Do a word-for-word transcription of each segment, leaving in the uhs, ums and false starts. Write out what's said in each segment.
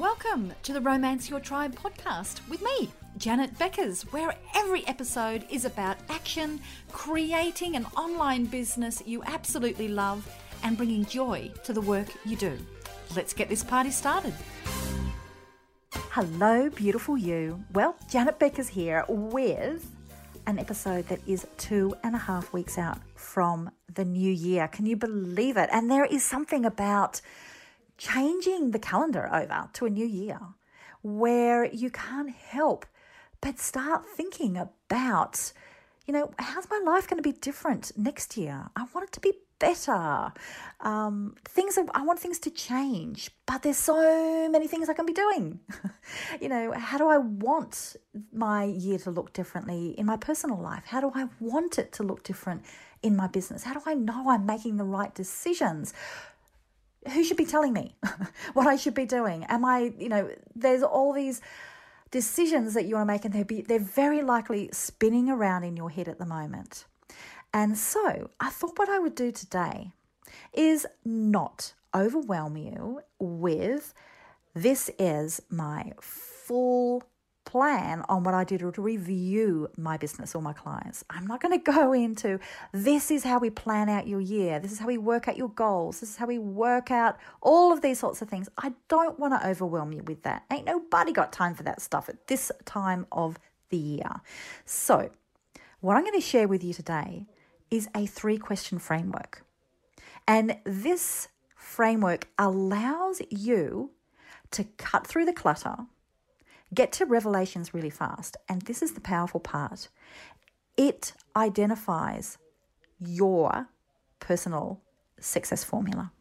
Welcome to the Romance Your Tribe podcast with me, Janet Beckers, where every episode is about action, creating an online business you absolutely love, and bringing joy to the work you do. Let's get this party started. Hello, beautiful you. Well, Janet Beckers here with an episode that is two and a half weeks out from the new year. Can you believe it? And there is something about changing the calendar over to a new year where you can't help but start thinking about, you know, how's my life going to be different next year? I want it to be better. Um, things are, I want things to change, but there's so many things I can be doing. You know, how do I want my year to look differently in my personal life? How do I want it to look different in my business? How do I know I'm making the right decisions? Who should be telling me what I should be doing? Am I, you know, there's all these decisions that you want to make and they're, be, they're very likely spinning around in your head at the moment. And so I thought what I would do today is not overwhelm you with this is my full plan on what I do to review my business or my clients. I'm not going to go into this is how we plan out your year. This is how we work out your goals. This is how we work out all of these sorts of things. I don't want to overwhelm you with that. Ain't nobody got time for that stuff at this time of the year. So what I'm going to share with you today is a three question framework. And this framework allows you to cut through the clutter, get to revelations really fast. And this is the powerful part. It identifies your personal success formula.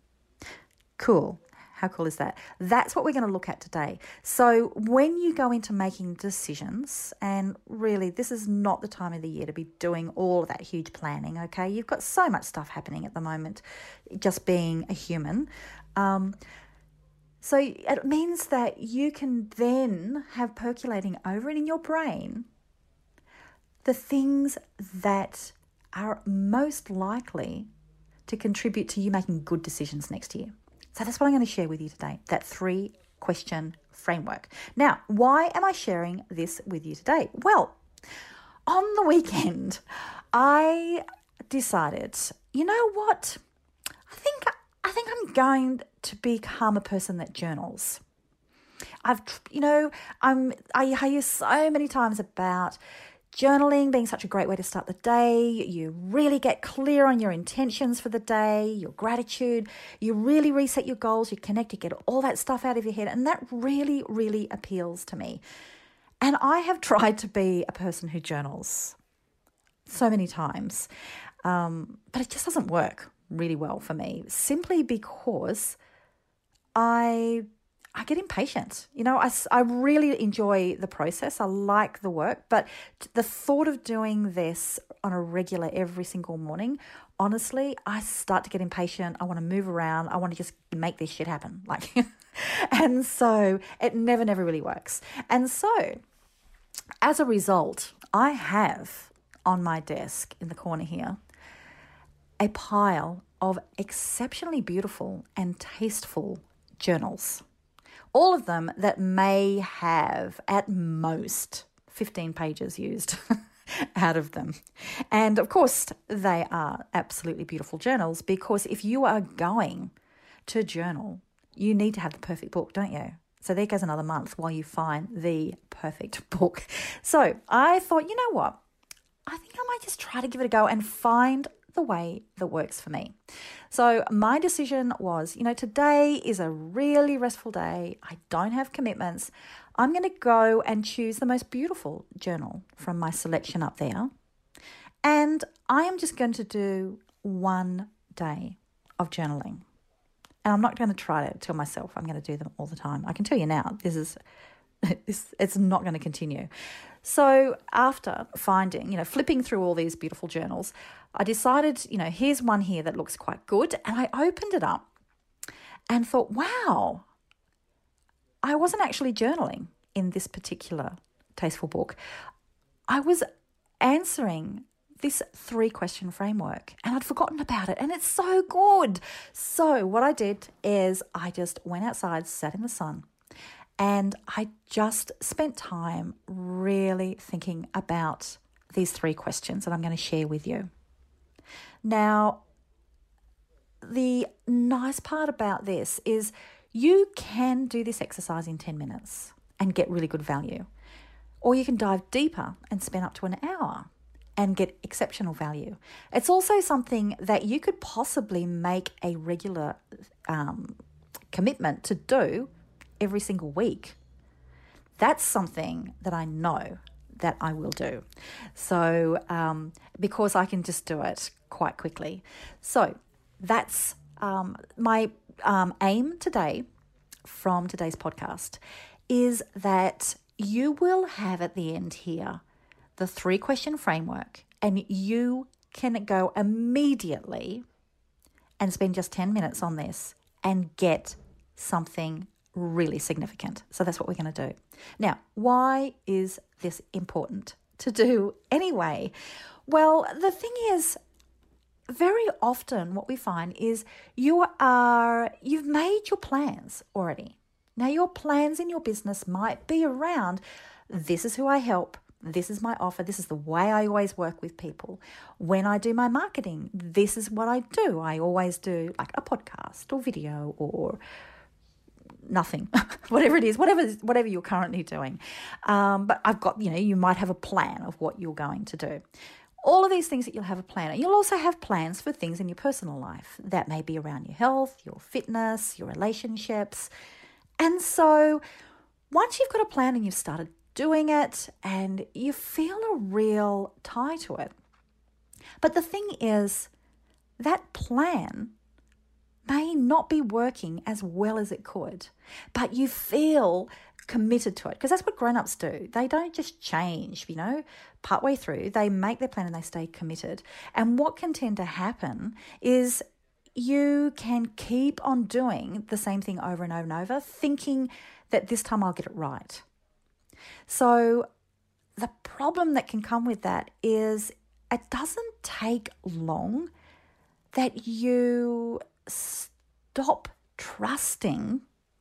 Cool. How cool is that? That's what we're going to look at today. So when you go into making decisions, and really this is not the time of the year to be doing all of that huge planning, okay? You've got so much stuff happening at the moment, just being a human. Um, So it means that you can then have percolating over it in your brain the things that are most likely to contribute to you making good decisions next year. So that's what I'm going to share with you today, that three question framework. Now, why am I sharing this with you today? Well, on the weekend, I decided, you know what? I think I think I'm going to become a person that journals. I've, you know, I'm, I hear so many times about journaling being such a great way to start the day. You really get clear on your intentions for the day, your gratitude. You really reset your goals. You connect, you get all that stuff out of your head. And that really, really appeals to me. And I have tried to be a person who journals so many times, um, but it just doesn't work really well for me, simply because I I get impatient. You know, I, I really enjoy the process. I like the work, but the thought of doing this on a regular every single morning, honestly, I start to get impatient. I want to move around. I want to just make this shit happen. Like, and so it never, never really works. And so as a result, I have on my desk in the corner here a pile of exceptionally beautiful and tasteful journals, all of them that may have at most fifteen pages used out of them. And of course, they are absolutely beautiful journals, because if you are going to journal, you need to have the perfect book, don't you? So there goes another month while you find the perfect book. So I thought, you know what? I think I might just try to give it a go and find the way that works for me. So my decision was, you know, today is a really restful day. I don't have commitments. I'm going to go and choose the most beautiful journal from my selection up there. And I am just going to do one day of journaling. And I'm not going to try to tell myself I'm going to do them all the time. I can tell you now, this is It's, it's not going to continue. So after finding, you know, flipping through all these beautiful journals, I decided, you know, here's one here that looks quite good. And I opened it up and thought, wow, I wasn't actually journaling in this particular tasteful book. I was answering this three question framework and I'd forgotten about it, and it's so good. So what I did is I just went outside, sat in the sun, And I just spent time really thinking about these three questions that I'm going to share with you. Now, the nice part about this is you can do this exercise in ten minutes and get really good value. Or you can dive deeper and spend up to an hour and get exceptional value. It's also something that you could possibly make a regular um, commitment to do every single week. That's something that I know that I will do. So um, because I can just do it quite quickly. So that's um, my um, aim today from today's podcast is that you will have at the end here the three question framework, and you can go immediately and spend just ten minutes on this and get something really significant. So that's what we're going to do. Now, why is this important to do anyway? Well, the thing is, very often what we find is you are, you've made your plans already. Now, your plans in your business might be around, this is who I help, this is my offer, this is the way I always work with people. When I do my marketing, this is what I do. I always do like a podcast or video or nothing, whatever it is, whatever whatever you're currently doing. Um, but I've got, you know, you might have a plan of what you're going to do. All of these things that you'll have a plan. And you'll also have plans for things in your personal life that may be around your health, your fitness, your relationships. And so once you've got a plan and you've started doing it and you feel a real tie to it. But the thing is, that plan may not be working as well as it could, but you feel committed to it, because that's what grown-ups do. They don't just change, you know, partway through. They make their plan and they stay committed. And what can tend to happen is you can keep on doing the same thing over and over and over, thinking that this time I'll get it right. So the problem that can come with that is it doesn't take long that you stop trusting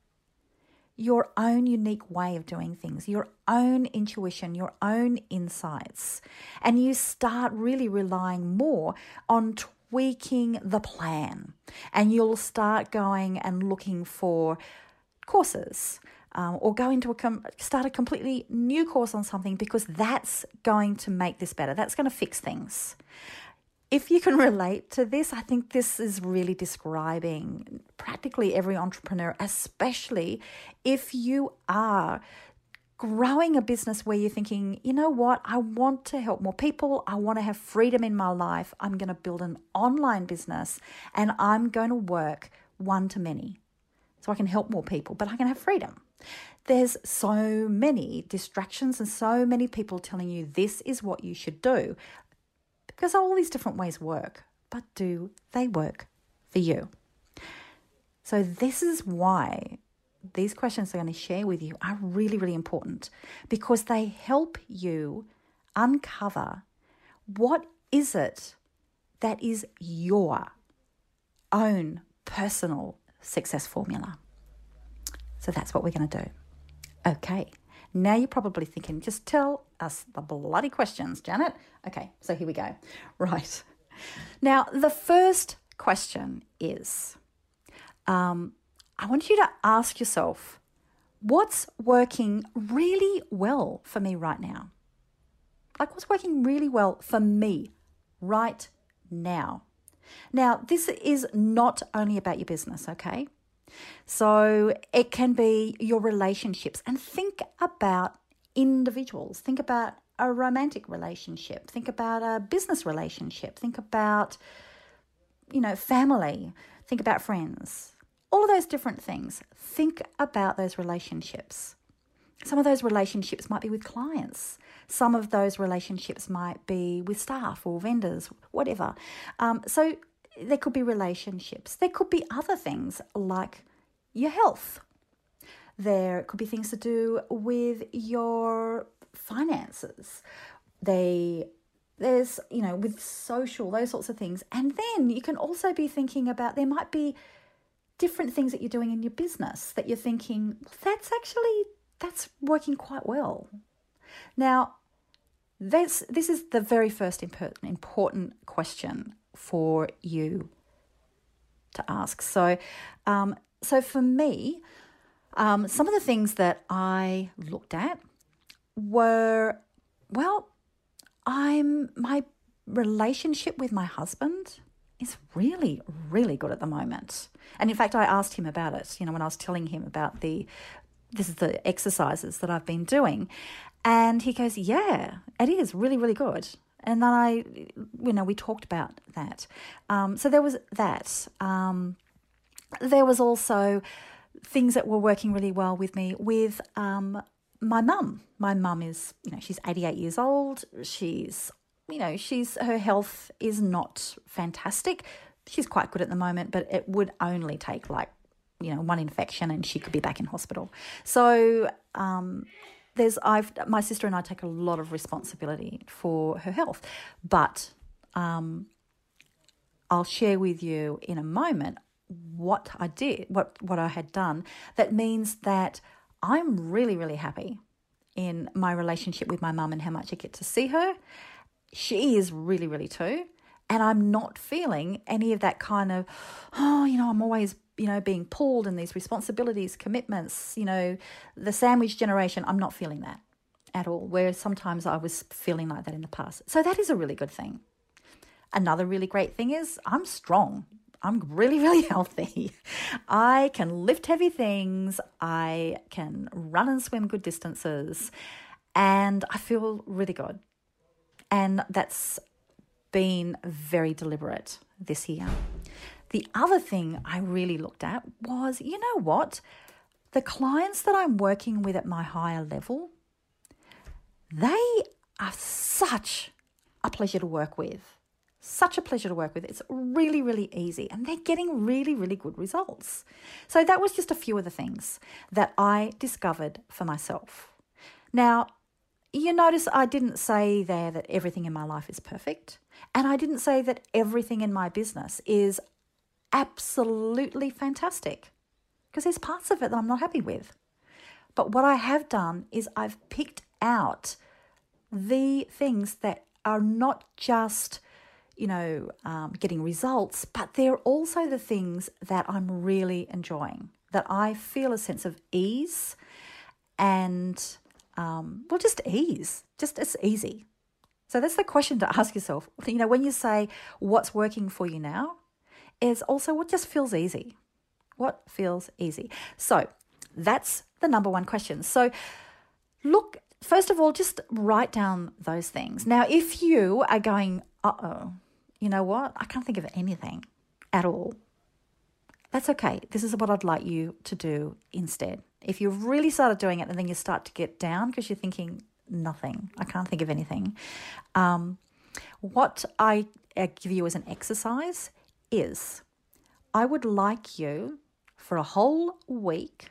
your own unique way of doing things, your own intuition, your own insights, and you start really relying more on tweaking the plan. And you'll start going and looking for courses um, or go into a com- start a completely new course on something, because that's going to make this better. That's going to fix things. If you can relate to this, I think this is really describing practically every entrepreneur, especially if you are growing a business where you're thinking, you know what, I want to help more people. I want to have freedom in my life. I'm going to build an online business and I'm going to work one to many so I can help more people, but I can have freedom. There's so many distractions and so many people telling you this is what you should do, because all these different ways work, but do they work for you? So this is why these questions I'm going to share with you are really, really important, because they help you uncover what is it that is your own personal success formula. So that's what we're going to do. Okay, now you're probably thinking, just tell us the bloody questions, Janet. Okay, so here we go. Right. Now, the first question is, um, I want you to ask yourself, what's working really well for me right now? Like, what's working really well for me right now? Now, this is not only about your business, okay? So it can be your relationships, and think about individuals. Think about a romantic relationship. Think about a business relationship. Think about, you know, family. Think about friends. All of those different things. Think about those relationships. Some of those relationships might be with clients. Some of those relationships might be with staff or vendors, whatever. Um, so there could be relationships. There could be other things like your health. There could be things to do with your finances. They, there's, you know, with social, those sorts of things. And then you can also be thinking about, there might be different things that you're doing in your business that you're thinking, well, that's actually, that's working quite well. Now, this, this is the very first important question for you to ask. So, um, so for me, um, some of the things that I looked at were, well, I'm my relationship with my husband is really, really good at the moment. And in fact, I asked him about it, you know, when I was telling him about the, this is the exercises that I've been doing. And he goes, yeah, it is really, really good. And then I, you know, we talked about that. Um, so there was that. Um, there was also things that were working really well with me with um, my mum. My mum is, you know, she's eighty-eight years old. She's, you know, she's, her health is not fantastic. She's quite good at the moment, but it would only take like, you know, one infection and she could be back in hospital. So, um, There's I've my sister and I take a lot of responsibility for her health, but um, I'll share with you in a moment what I did, what what I had done. That means that I'm really, really happy in my relationship with my mum and how much I get to see her. She is really, really too, and I'm not feeling any of that kind of, oh, you know, I'm always, you know, being pulled in these responsibilities, commitments, you know, the sandwich generation. I'm not feeling that at all, whereas sometimes I was feeling like that in the past. So that is a really good thing. Another really great thing is I'm strong. I'm really, really healthy. I can lift heavy things. I can run and swim good distances, and I feel really good. And that's been very deliberate this year. The other thing I really looked at was, you know what? The clients that I'm working with at my higher level, they are such a pleasure to work with. Such a pleasure to work with. It's really, really easy, and they're getting really, really good results. So that was just a few of the things that I discovered for myself. Now, you notice I didn't say there that everything in my life is perfect, and I didn't say that everything in my business is absolutely fantastic, because there's parts of it that I'm not happy with. But what I have done is I've picked out the things that are not just, you know, um, getting results, but they're also the things that I'm really enjoying, that I feel a sense of ease and, um, well, just ease, just it's easy. So that's the question to ask yourself. You know, when you say what's working for you now, is also what just feels easy. What feels easy? So that's the number one question. So look, first of all, just write down those things. Now, if you are going, uh-oh, you know what? I can't think of anything at all. That's okay. This is what I'd like you to do instead. If you've really started doing it and then you start to get down because you're thinking, nothing, I can't think of anything. Um, what I give you as an exercise is I would like you for a whole week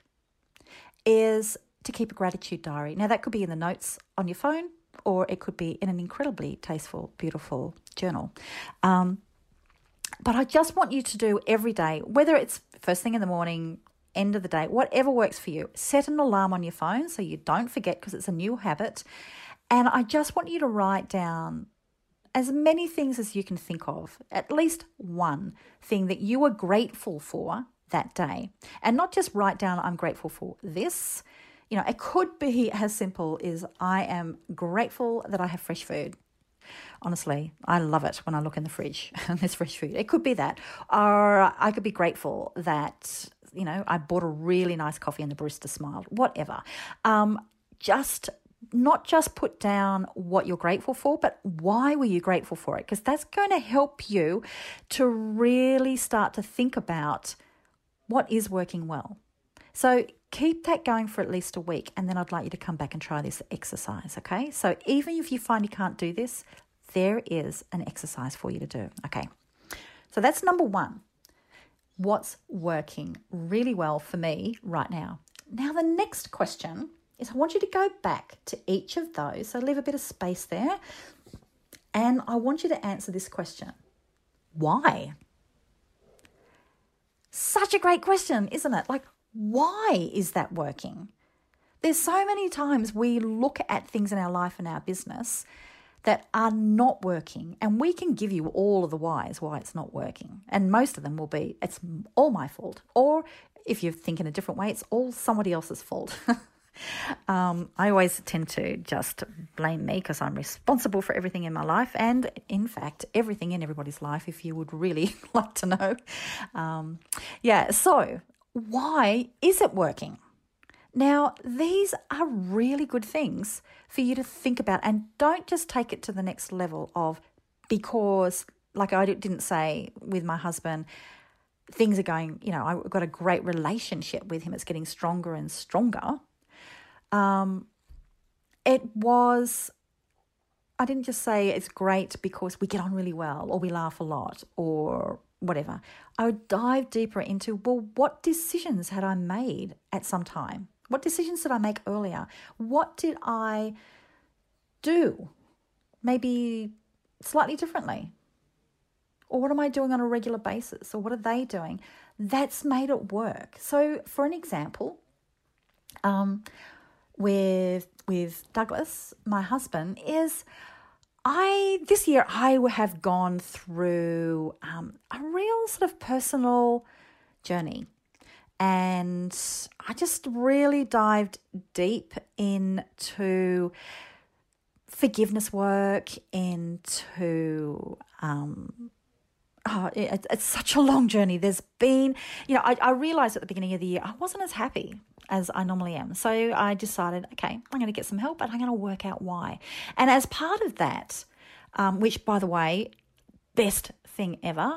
is to keep a gratitude diary. Now, that could be in the notes on your phone, or it could be in an incredibly tasteful, beautiful journal. Um, but I just want you to do every day, whether it's first thing in the morning, end of the day, whatever works for you. Set an alarm on your phone so you don't forget, because it's a new habit. And I just want you to write down as many things as you can think of, at least one thing that you are grateful for that day. And not just write down, I'm grateful for this. You know, it could be as simple as I am grateful that I have fresh food. Honestly, I love it when I look in the fridge and there's fresh food. It could be that. Or I could be grateful that, you know, I bought a really nice coffee and the barista smiled, whatever. Um, just not just put down what you're grateful for, but why were you grateful for it? Because that's going to help you to really start to think about what is working well. So keep that going for at least a week, and then I'd like you to come back and try this exercise, okay? So even if you find you can't do this, there is an exercise for you to do, okay? So that's number one. What's working really well for me right now? Now, the next question is I want you to go back to each of those, so leave a bit of space there, and I want you to answer this question. Why? Such a great question, isn't it? Like, why is that working? There's so many times we look at things in our life and our business that are not working, and we can give you all of the whys why it's not working. And most of them will be, it's all my fault. Or if you think in a different way, it's all somebody else's fault. um, I always tend to just blame me because I'm responsible for everything in my life, and in fact, everything in everybody's life, if you would really like to know. Um, yeah, so why is it working? Now, these are really good things for you to think about, and don't just take it to the next level of because, like I didn't say with my husband, things are going, you know, I've got a great relationship with him. It's getting stronger and stronger. Um, it was, I didn't just say it's great because we get on really well or we laugh a lot or whatever. I would dive deeper into, well, what decisions had I made at some time? What decisions did I make earlier? What did I do maybe slightly differently? Or what am I doing on a regular basis? Or what are they doing? That's made it work. So for an example, um, with with Douglas, my husband, is I this year I have gone through um, a real sort of personal journey. And I just really dived deep into forgiveness work, into, um, oh, it, it's such a long journey. There's been, you know, I, I realized at the beginning of the year, I wasn't as happy as I normally am. So I decided, okay, I'm going to get some help, but I'm going to work out why. And as part of that, um, which by the way, best thing ever,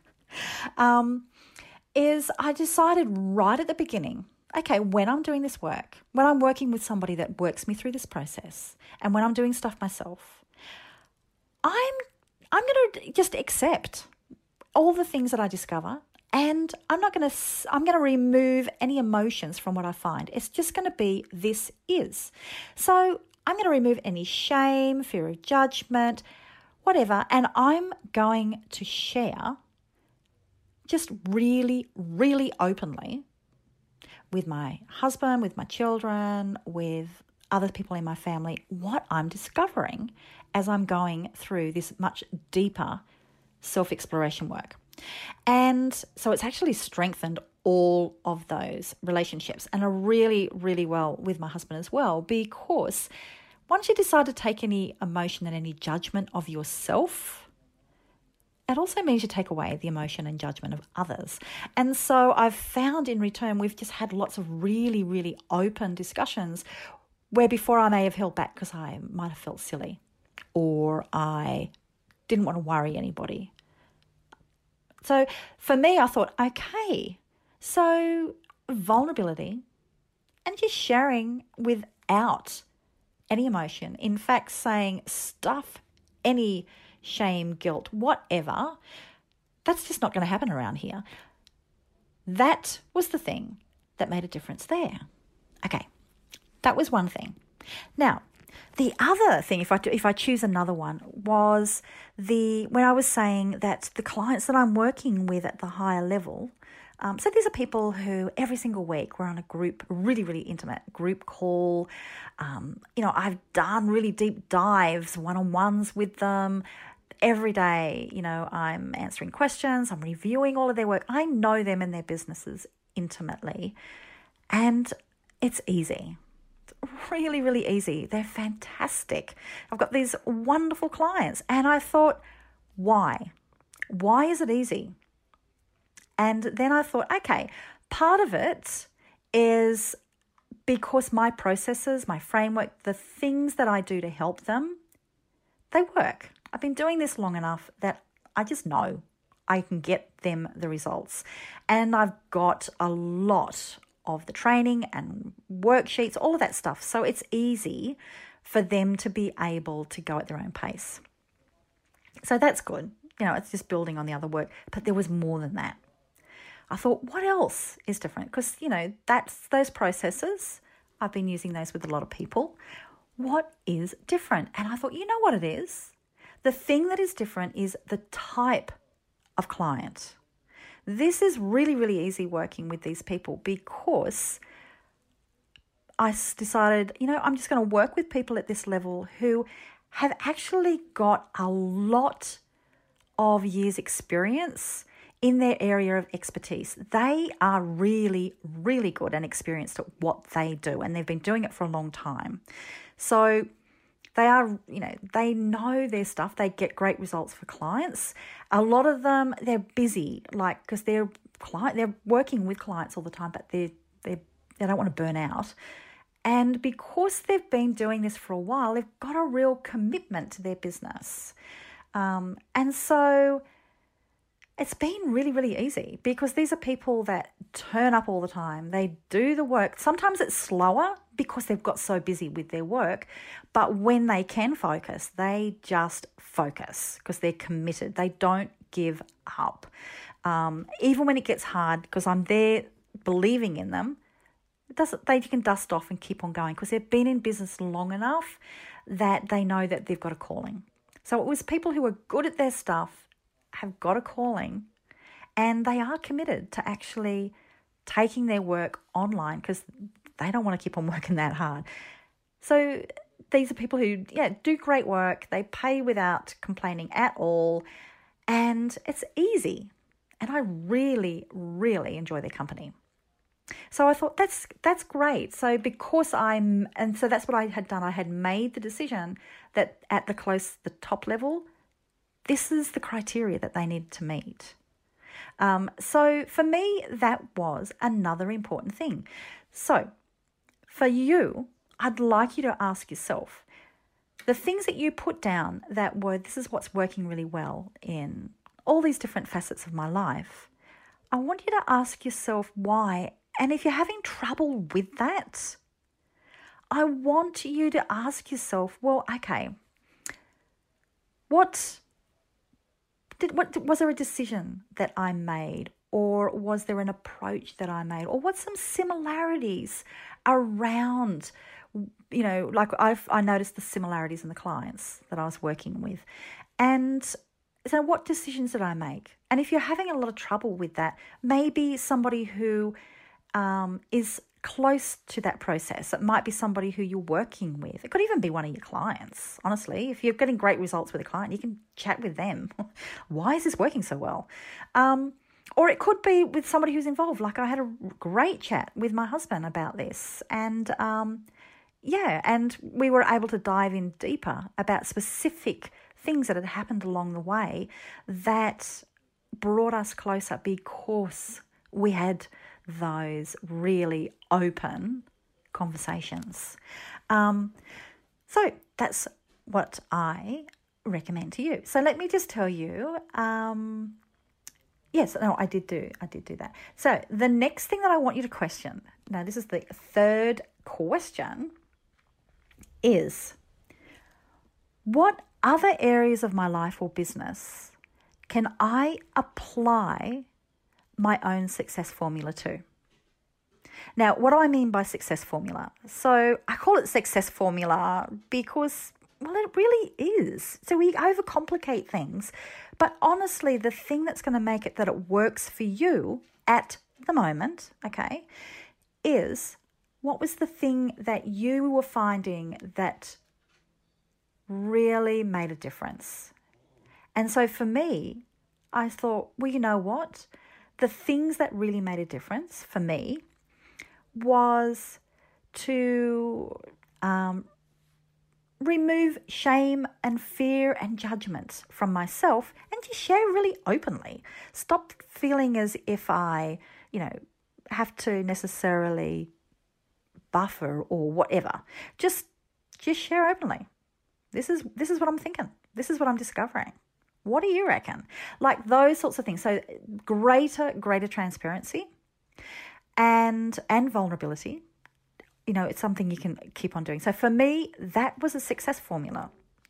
um, is I decided right at the beginning, okay, when I'm doing this work, when I'm working with somebody that works me through this process, and when I'm doing stuff myself, I'm I'm going to just accept all the things that I discover, and I'm not going to I'm going to remove any emotions from what I find. It's just going to be this is. So I'm going to remove any shame, fear of judgment, whatever, and I'm going to share just really, really openly with my husband, with my children, with other people in my family, what I'm discovering as I'm going through this much deeper self-exploration work. And so it's actually strengthened all of those relationships, and are really, really well with my husband as well, because once you decide to take any emotion and any judgment of yourself, it also means you take away the emotion and judgment of others. And so I've found in return, we've just had lots of really, really open discussions where before I may have held back because I might have felt silly or I didn't want to worry anybody. So for me, I thought, okay, so vulnerability and just sharing without any emotion. In fact, saying stuff any shame, guilt, whatever, that's just not going to happen around here. That was the thing that made a difference there. Okay, that was one thing. Now, the other thing, if I if I choose another one, was the when I was saying that the clients that I'm working with at the higher level, um, so these are people who every single week we're on a group, really, really intimate group call. Um, you know, I've done really deep dives, one-on-ones with them. Every day, you know, I'm answering questions, I'm reviewing all of their work. I know them and their businesses intimately, and it's easy. It's really, really easy. They're fantastic. I've got these wonderful clients, and I thought, why? Why is it easy? And then I thought, okay, part of it is because my processes, my framework, the things that I do to help them, they work. I've been doing this long enough that I just know I can get them the results. And I've got a lot of the training and worksheets, all of that stuff. So it's easy for them to be able to go at their own pace. So that's good. You know, it's just building on the other work. But there was more than that. I thought, what else is different? Because, you know, that's those processes. I've been using those with a lot of people. What is different? And I thought, you know what it is? The thing that is different is the type of client. This is really, really easy working with these people because I decided, you know, I'm just going to work with people at this level who have actually got a lot of years experience in their area of expertise. They are really, really good and experienced at what they do, and they've been doing it for a long time. So they are, you know, they know their stuff. They get great results for clients. A lot of them, they're busy, like, because they're client, they're working with clients all the time, but they they they don't want to burn out. And because they've been doing this for a while, they've got a real commitment to their business. Um, and so it's been really, really easy because these are people that turn up all the time. They do the work. Sometimes it's slower because they've got so busy with their work. But when they can focus, they just focus because they're committed. They don't give up. Um, even when it gets hard, because I'm there believing in them, it doesn't, they can dust off and keep on going because they've been in business long enough that they know that they've got a calling. So it was people who are good at their stuff, have got a calling, and they are committed to actually taking their work online because they don't want to keep on working that hard. So these are people who, yeah, do great work. They pay without complaining at all, and it's easy. And I really, really enjoy their company. So I thought that's that's great. So because I'm, and so that's what I had done. I had made the decision that at the close, the top level, this is the criteria that they needed to meet. Um, so for me, that was another important thing. So for you, I'd like you to ask yourself, the things that you put down that were, this is what's working really well in all these different facets of my life. I want you to ask yourself why. And if you're having trouble with that, I want you to ask yourself, well, okay, what did what was there a decision that I made, or was there an approach that I made, or what's some similarities around, you know, like I've I noticed the similarities in the clients that I was working with, and so what decisions did I make? And if you're having a lot of trouble with that, maybe somebody who um, is close to that process. It might be somebody who you're working with. It could even be one of your clients, honestly. If you're getting great results with a client, you can chat with them. Why is this working so well? Um, or it could be with somebody who's involved. Like I had a great chat with my husband about this. And um, yeah, and we were able to dive in deeper about specific things that had happened along the way that brought us closer because we had those really open conversations. Um, so that's what I recommend to you. So let me just tell you, um, yes, no, I did do, I did do that. So the next thing that I want you to question, now this is the third question, is what other areas of my life or business can I apply my own success formula to? Now, what do I mean by success formula? So I call it success formula because, well, it really is. So we overcomplicate things. But honestly, the thing that's going to make it that it works for you at the moment, okay, is what was the thing that you were finding that really made a difference? And so for me, I thought, well, you know what? The things that really made a difference for me was to um, remove shame and fear and judgment from myself and just share really openly. Stop feeling as if I, you know, have to necessarily buffer or whatever. Just, just share openly. This is this is what I'm thinking. This is what I'm discovering. What do you reckon? Like those sorts of things. So greater, greater transparency and and vulnerability. You know, it's something you can keep on doing. So for me, that was a success formula.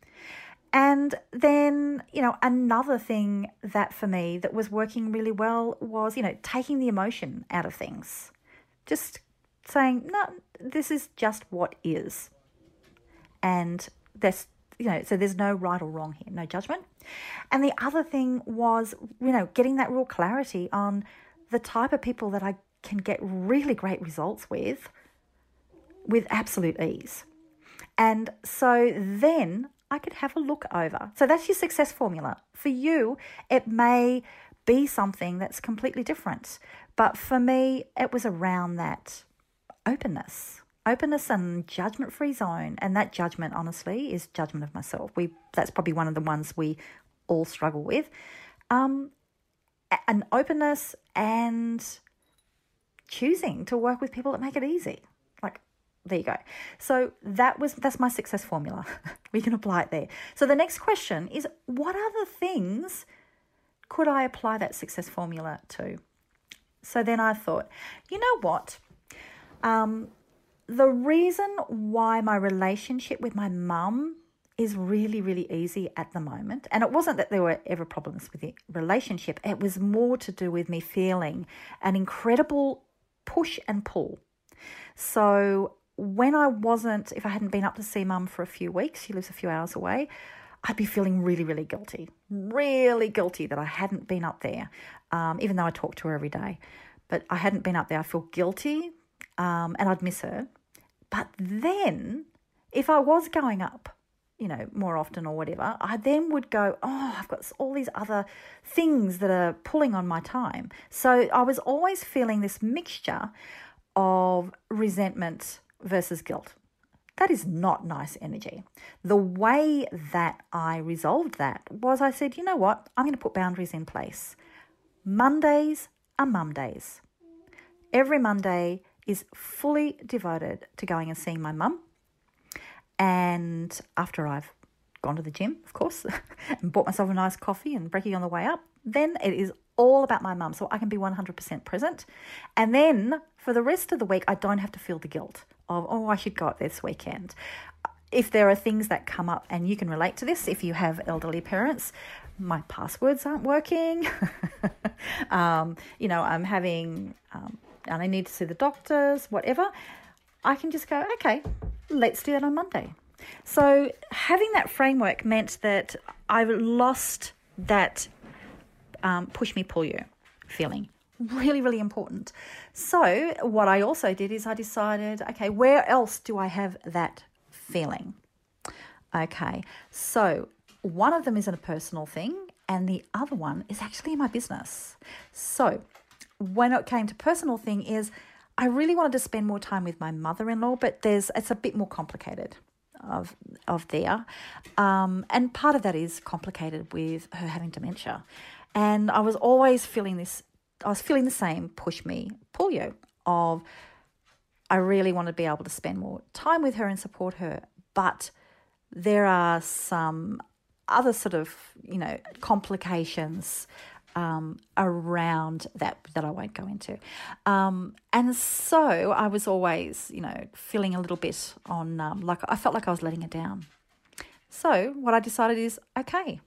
And then, you know, another thing that for me that was working really well was, you know, taking the emotion out of things. Just saying, no, this is just what is. And this you know, so there's no right or wrong here, no judgment. And the other thing was, you know, getting that real clarity on the type of people that I can get really great results with, with absolute ease. And so then I could have a look over. So that's your success formula. For you, it may be something that's completely different. But for me, it was around that openness. Openness and judgment-free zone. And that judgment, honestly, is judgment of myself. We That's probably one of the ones we all struggle with. Um, an openness and choosing to work with people that make it easy. Like, there you go. So that was that's my success formula. We can apply it there. So the next question is, what other things could I apply that success formula to? So then I thought, you know what? Um, the reason why my relationship with my mum is really, really easy at the moment, and it wasn't that there were ever problems with the relationship, it was more to do with me feeling an incredible push and pull. So when I wasn't, if I hadn't been up to see mum for a few weeks, she lives a few hours away, I'd be feeling really, really guilty, really guilty that I hadn't been up there, um, even though I talk to her every day. But I hadn't been up there. I feel guilty, um, and I'd miss her. But then if I was going up, you know, more often or whatever, I then would go, oh, I've got all these other things that are pulling on my time. So I was always feeling this mixture of resentment versus guilt. That is not nice energy. The way that I resolved that was I said, you know what? I'm going to put boundaries in place. Mondays are mum days. Every Monday is fully devoted to going and seeing my mum. And after I've gone to the gym, of course, and bought myself a nice coffee and brekkie on the way up, then it is all about my mum, so I can be one hundred percent present. And then for the rest of the week, I don't have to feel the guilt of, oh, I should go up this weekend. If there are things that come up, and you can relate to this if you have elderly parents, my passwords aren't working, um, you know, I'm having, um, and I need to see the doctors, whatever, I can just go, okay, let's do that on Monday. So having that framework meant that I lost that um, push me, pull you feeling. Really, really important. So what I also did is I decided, okay, where else do I have that feeling? Okay, so one of them is a personal thing and the other one is actually in my business. So when it came to personal thing is I really wanted to spend more time with my mother-in-law, but there's it's a bit more complicated of of there. Um, and part of that is complicated with her having dementia. And I was always feeling this, I was feeling the same push me, pull you of I really want to be able to spend more time with her and support her. But there are some other sort of, you know, complications Um, around that that I won't go into. Um, and so I was always, you know, feeling a little bit on, um, like I felt like I was letting her down. So what I decided is, okay,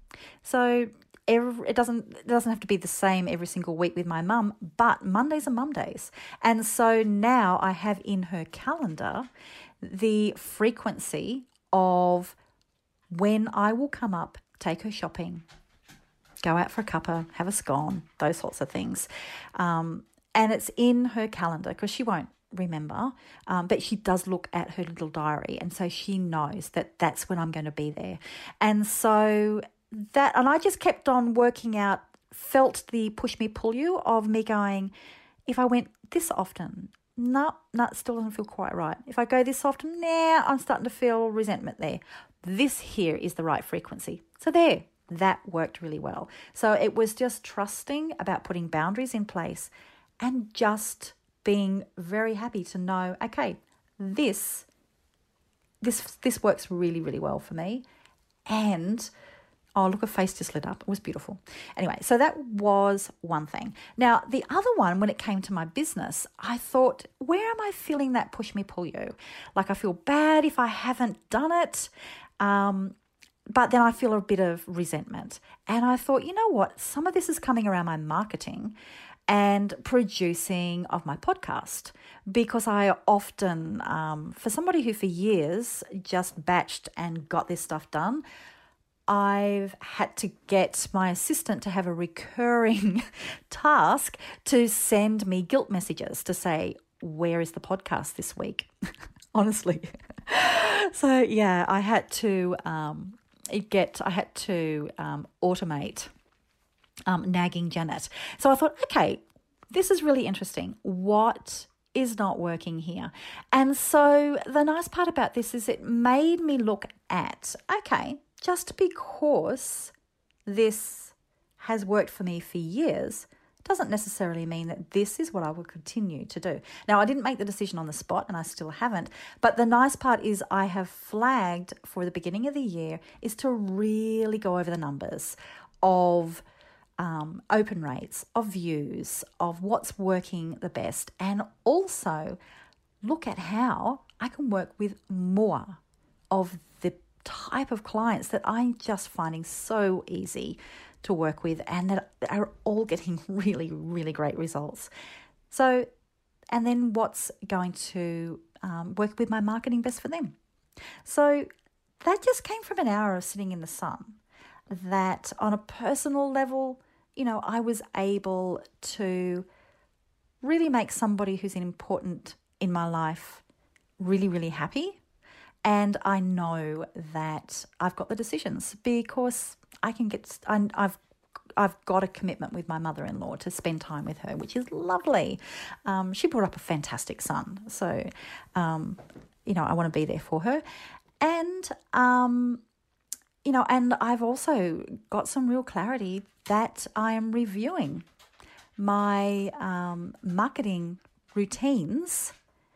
so every, it doesn't it doesn't have to be the same every single week with my mum, but Mondays are mum days. And so now I have in her calendar the frequency of when I will come up, take her shopping, go out for a cuppa, have a scone, those sorts of things. Um, and it's in her calendar because she won't remember, um, but she does look at her little diary. And so she knows that that's when I'm going to be there. And so that, and I just kept on working out, felt the push me, pull you of me going, if I went this often, no, no, it still doesn't feel quite right. If I go this often, nah, I'm starting to feel resentment there. This here is the right frequency. So there. That worked really well. So it was just trusting about putting boundaries in place and just being very happy to know, okay, this this this works really, really well for me. And, oh, look, her face just lit up. It was beautiful. Anyway, so that was one thing. Now, the other one, when it came to my business, I thought, where am I feeling that push me, pull you? Like I feel bad if I haven't done it. Um But then I feel a bit of resentment. And I thought, you know what? Some of this is coming around my marketing. and producing of my podcast, because I often, um, for somebody who for years just batched and got this stuff done, I've had to get my assistant to have a recurring task to send me guilt messages to say, where is the podcast this week? Honestly. So yeah, I had to um, get, I had to um, automate um, nagging Janet. So I thought, okay, this is really interesting. What is not working here? And so the nice part about this is it made me look at, okay, just because this has worked for me for years doesn't necessarily mean that this is what I will continue to do. Now, I didn't make the decision on the spot, and I still haven't, but the nice part is I have flagged for the beginning of the year is to really go over the numbers of um, open rates, of views, of what's working the best, and also look at how I can work with more of the type of clients that I'm just finding so easy to work with and that are all getting really, really great results. So, and then what's going to um, work with my marketing best for them. So that just came from an hour of sitting in the sun, that on a personal level, you know, I was able to really make somebody who's important in my life really, really happy. And I know that I've got the decisions because I can get, I, I've I've got a commitment with my mother-in-law to spend time with her, which is lovely. Um, she brought up a fantastic son. So, um, you know, I want to be there for her. And, um, you know, and I've also got some real clarity that I am reviewing my um, marketing routines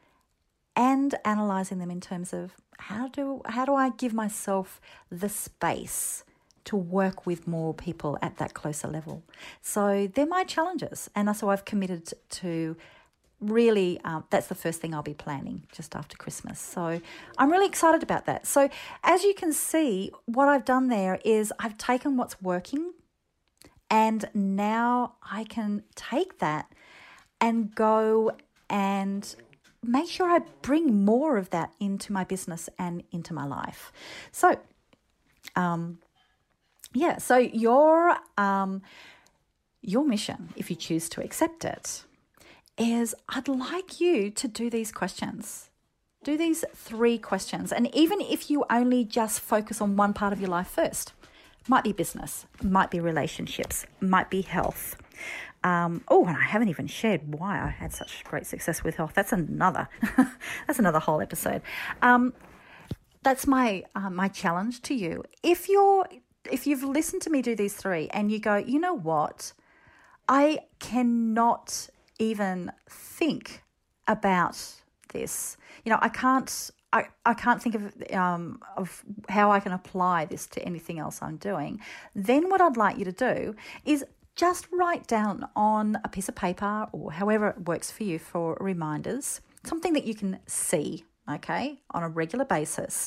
and analysing them in terms of how do how do I give myself the space to work with more people at that closer level. So they're my challenges. And so I've committed to really, um, that's the first thing I'll be planning just after Christmas. So I'm really excited about that. So as you can see, what I've done there is I've taken what's working, and now I can take that and go and make sure I bring more of that into my business and into my life. So, um, yeah, so your um, your mission, if you choose to accept it, is I'd like you to do these questions. Do these three questions. And even if you only just focus on one part of your life first, might be business, might be relationships, might be health. Um, oh, and I haven't even shared why I had such great success with health. That's another, that's another whole episode. Um, that's my uh, my challenge to you. If you're If you've listened to me do these three and you go, you know what, I cannot even think about this. You know, I can't, I, I can't think of um of how I can apply this to anything else I'm doing. Then what I'd like you to do is just write down on a piece of paper or however it works for you for reminders, something that you can see, okay, on a regular basis,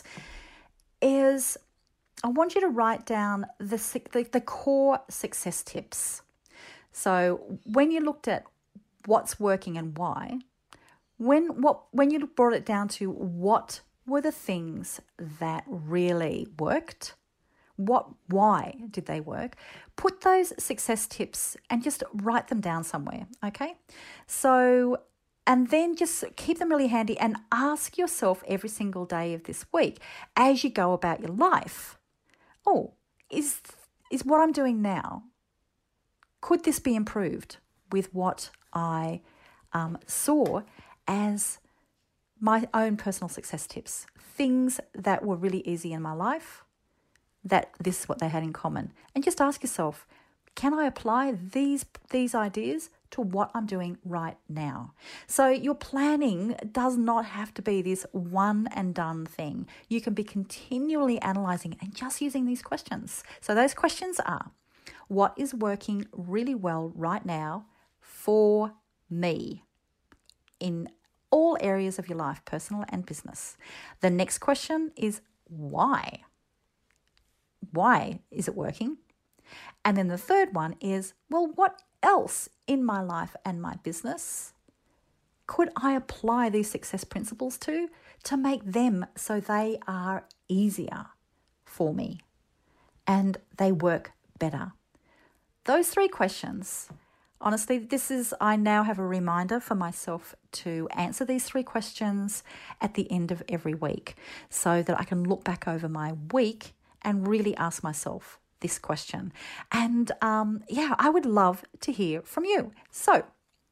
is I want you to write down the, the the core success tips. So when you looked at what's working and why, when what when you brought it down to what were the things that really worked, what why did they work, put those success tips and just write them down somewhere, okay? So, and then just keep them really handy and ask yourself every single day of this week as you go about your life, oh, is is what I'm doing now, could this be improved with what I um, saw as my own personal success tips, things that were really easy in my life, that this is what they had in common. And just ask yourself, can I apply these these ideas to what I'm doing right now? So your planning does not have to be this one and done thing. You can be continually analyzing and just using these questions. So those questions are, what is working really well right now for me in all areas of your life, personal and business? The next question is why? Why is it working? And then the third one is, well, what else in my life and my business could I apply these success principles to, to make them so they are easier for me and they work better? Those three questions, honestly, this is, I now have a reminder for myself to answer these three questions at the end of every week so that I can look back over my week and really ask myself this question. And um, yeah, I would love to hear from you. So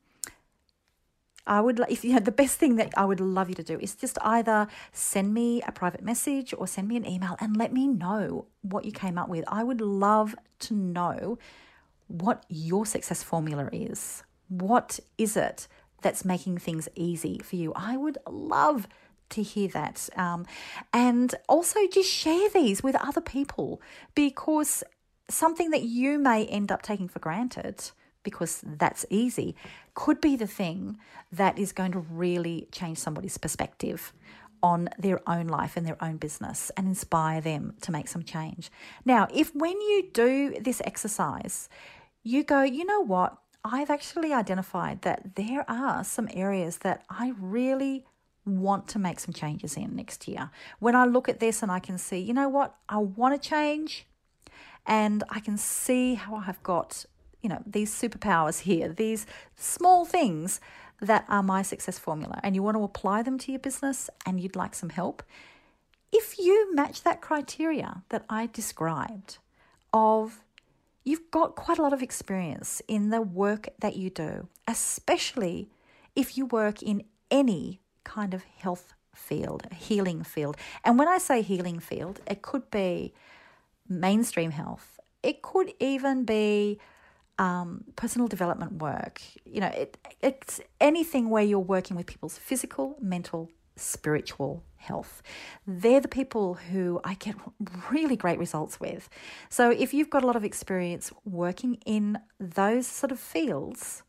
I would, if you know, the best thing that I would love you to do is just either send me a private message or send me an email and let me know what you came up with. I would love to know what your success formula is. What is it that's making things easy for you? I would love to hear that. Um, and also just share these with other people, because something that you may end up taking for granted because that's easy could be the thing that is going to really change somebody's perspective on their own life and their own business and inspire them to make some change. Now, if when you do this exercise, you go, you know what, I've actually identified that there are some areas that I really want to make some changes in next year. When I look at this and I can see, you know what, I want to change, and I can see how I've got, you know, these superpowers here, these small things that are my success formula, and you want to apply them to your business and you'd like some help. If you match that criteria that I described of you've got quite a lot of experience in the work that you do, especially if you work in any kind of health field, healing field. And when I say healing field, it could be mainstream health. It could even be um, personal development work. You know, it, it's anything where you're working with people's physical, mental, spiritual health. They're the people who I get really great results with. So if you've got a lot of experience working in those sort of fields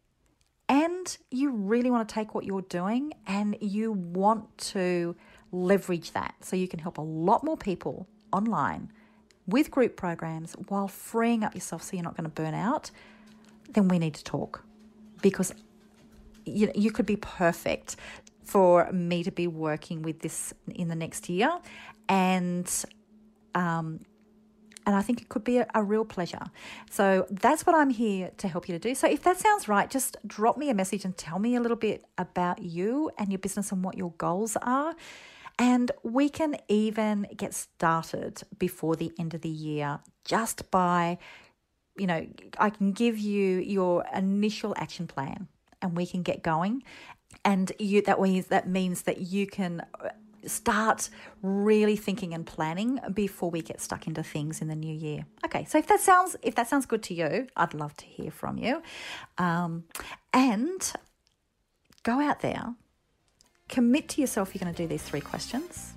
and you really want to take what you're doing and you want to leverage that so you can help a lot more people online with group programs while freeing up yourself so you're not going to burn out, then we need to talk, because you, you could be perfect for me to be working with this in the next year. And um, and I think it could be a, a real pleasure. So that's what I'm here to help you to do. So if that sounds right, just drop me a message and tell me a little bit about you and your business and what your goals are. And we can even get started before the end of the year just by, you know, I can give you your initial action plan and we can get going. And you that means that means that you can start really thinking and planning before we get stuck into things in the new year. Okay, so if that sounds if that sounds good to you, I'd love to hear from you. Um, and go out there, commit to yourself you're going to do these three questions.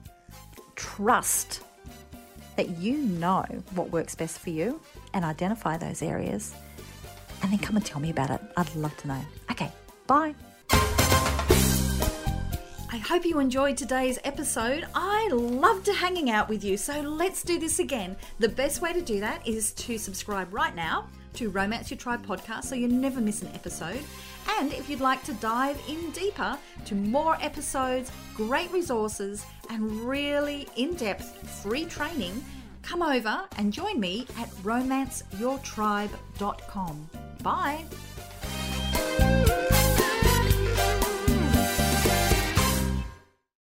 Trust that you know what works best for you and identify those areas. And then come and tell me about it. I'd love to know. Okay, bye. I hope you enjoyed today's episode. I loved hanging out with you, so let's do this again. The best way to do that is to subscribe right now to Romance Your Tribe podcast so you never miss an episode. And if you'd like to dive in deeper to more episodes, great resources, and really in-depth free training, come over and join me at romance your tribe dot com. Bye.